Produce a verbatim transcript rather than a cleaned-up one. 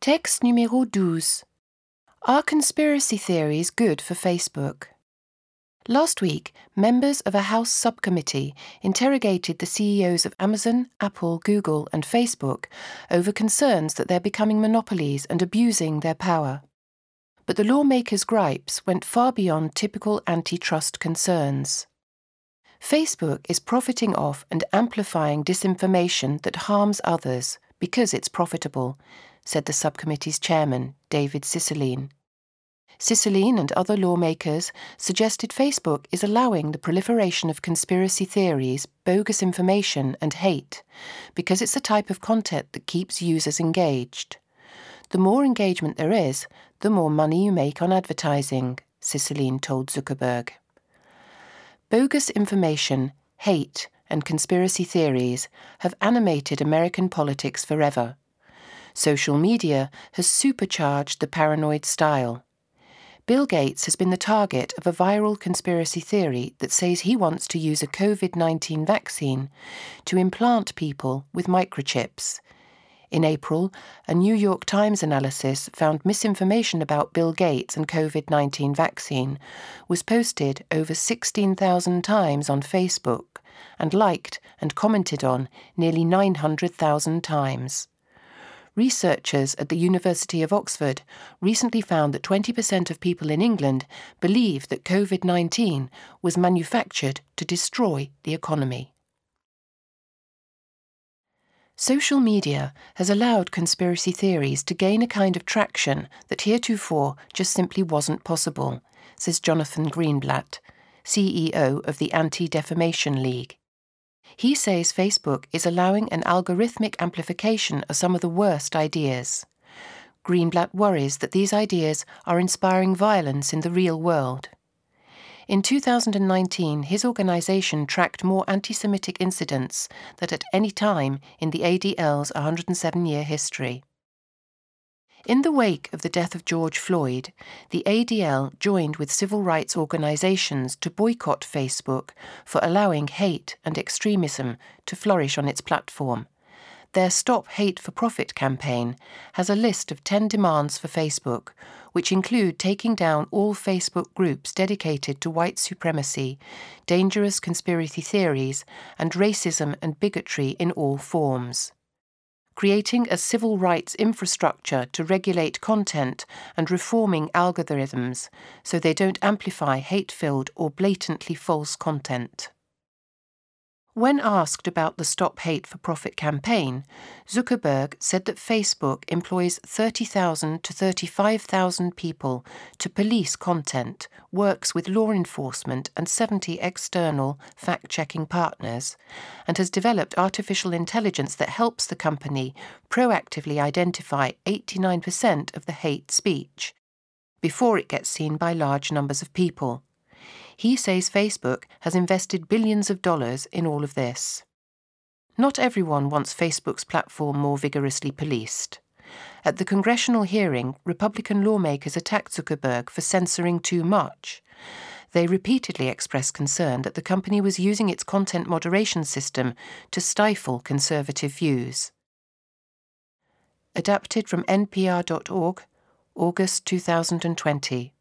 Texte numéro douze. Are conspiracy theories good for Facebook? Last week, members of a House subcommittee interrogated the C E Os of Amazon, Apple, Google, and Facebook over concerns that they're becoming monopolies and abusing their power. But the lawmakers' gripes went far beyond typical antitrust concerns. Facebook is profiting off and amplifying disinformation that harms others because it's profitable, said the subcommittee's chairman, David Cicilline. Cicilline and other lawmakers suggested Facebook is allowing the proliferation of conspiracy theories, bogus information, and hate because it's the type of content that keeps users engaged. The more engagement there is, the more money you make on advertising, Cicilline told Zuckerberg. Bogus information, hate, and conspiracy theories have animated American politics forever. Social media has supercharged the paranoid style. Bill Gates has been the target of a viral conspiracy theory that says he wants to use a COVID nineteen vaccine to implant people with microchips. In April, a New York Times analysis found misinformation about Bill Gates and COVID nineteen vaccine was posted over sixteen thousand times on Facebook and liked and commented on nearly nine hundred thousand times. Researchers at the University of Oxford recently found that twenty percent of people in England believe that COVID nineteen was manufactured to destroy the economy. Social media has allowed conspiracy theories to gain a kind of traction that heretofore just simply wasn't possible, says Jonathan Greenblatt, C E O of the Anti-Defamation League. He says Facebook is allowing an algorithmic amplification of some of the worst ideas. Greenblatt worries that these ideas are inspiring violence in the real world. In two thousand nineteen, his organisation tracked more anti-Semitic incidents than at any time in the A D L's one hundred seven year history. In the wake of the death of George Floyd, the A D L joined with civil rights organisations to boycott Facebook for allowing hate and extremism to flourish on its platform. Their Stop Hate for Profit campaign has a list of ten demands for Facebook, which include taking down all Facebook groups dedicated to white supremacy, dangerous conspiracy theories, and racism and bigotry in all forms. Creating a civil rights infrastructure to regulate content and reforming algorithms so they don't amplify hate-filled or blatantly false content. When asked about the Stop Hate for Profit campaign, Zuckerberg said that Facebook employs thirty thousand to thirty-five thousand people to police content, works with law enforcement and seventy external fact-checking partners, and has developed artificial intelligence that helps the company proactively identify eighty-nine percent of the hate speech before it gets seen by large numbers of people. He says Facebook has invested billions of dollars in all of this. Not everyone wants Facebook's platform more vigorously policed. At the congressional hearing, Republican lawmakers attacked Zuckerberg for censoring too much. They repeatedly expressed concern that the company was using its content moderation system to stifle conservative views. Adapted from N P R dot org, August two thousand twenty.